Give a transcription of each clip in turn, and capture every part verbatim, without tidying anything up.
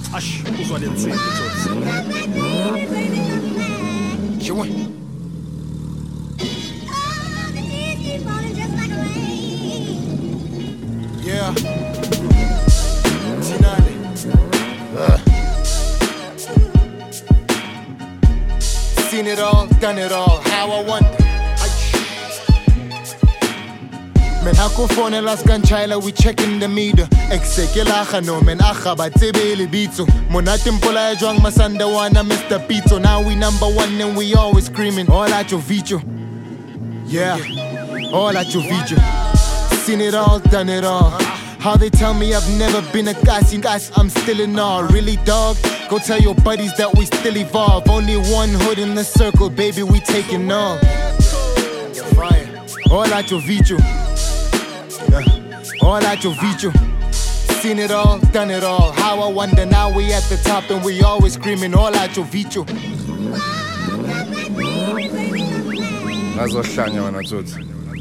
Ash, uzwa le nsimbi Tsotsi. Sure. Yeah. Tinale. Uh. Seen it all, done it all. How I wonder. Men hakufone las kanchaila, we checking the meter. Exekela khano men akha ba tsebele bitso. Monate mpola jwang masanda wana Mister Pito. Now we number one and we always screaming all at your video. Yeah, all at your video. Seen it all, done it all. How they tell me I've never been a guy, seen guys, I'm still in awe. Really, dog? Go tell your buddies that we still evolve. Only one hood in the circle, baby, we taking off. All at your video. Yeah. All at your video. Seen it all, done it all. How I wonder, now we at the top and we always screaming all at your video. Nazohlanya wena Tsotsi.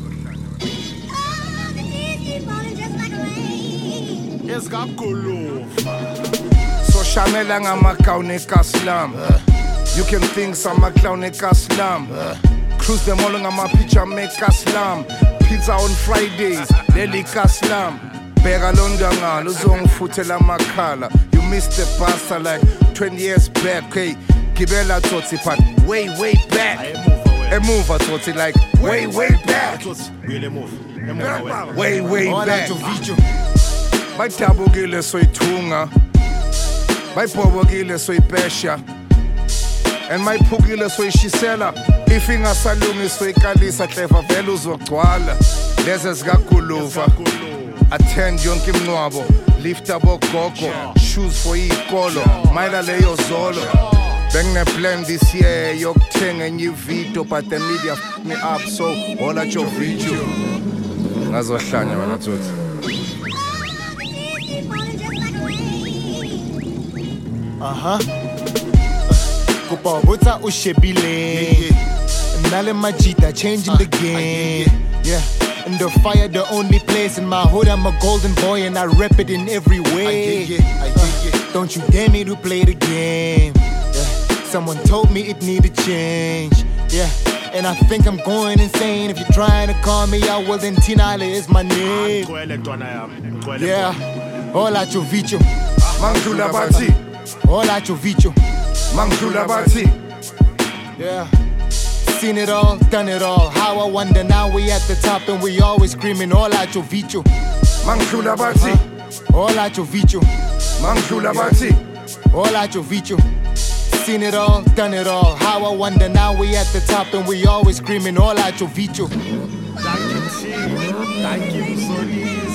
So Chanel ngama-clown ekaslam. You can think some clown ekaslam. Cruise them all ngama-picture make kaslam. Pizza on Fridays, leli kaslam. Bega longa ngalo uzongifutela makhala. You missed the pasta like twenty years back. Hey, gibela Tsotsi but way way back. A move a Tsotsi like way way back. Way way back. Bayidabukile soyithunga, bayibhobokile soyipesha, and mayiphukile soyishisela. If ingasalungi soyikalisa clever vele uzogcwala. Lezi zikaguluva, attend yonke imncwabo, lift abogogo, shoes for iy'kolo, mayela leyo zolo. Bengine plan this year yokuthenga enye video, but the media f***ed me up, so all at your video. Ngazohlanya wena Tsotsi. Uh-huh. Kupabutsa ushebile. Nale majita changing the game. Yeah. In the fire, the only place in my hood, I'm a golden boy and I rep it in every way. Uh, don't you dare me to play the game. Yeah. Someone told me it needed change. Yeah. And I think I'm going insane. If you're trying to call me out, well then Tinale is my name. Yeah. All at your video. Mangdula Bati. All at your video. Mangdula Bati. Yeah. Seen it all, done it all. How I wonder, now we at the top and we always screaming all at your video. Mangdula Bati. All at your video. Mangdula Bati. All at your video. Seen it all, done it all. How I wonder, now we at the top and we always screaming all at your video. Thank you, T. Thank you, Soli.